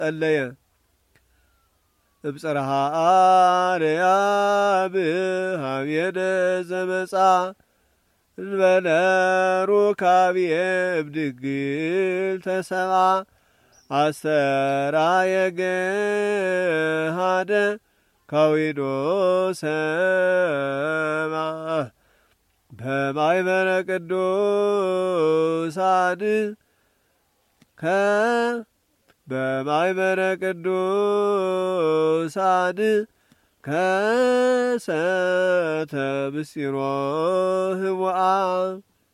ጸለየ እብጽርሃ አርያም ሀብየነ ዘመጻ እንበለ ሩካብየ እምድንግል ተሰብአ አስተርአየ ገሃደ ካዊኖ ሰብአ በማኅበረ ቅዱሳን በማኅበረ ቅዱሳን ከሰተ ምስጢሮ ህቡአ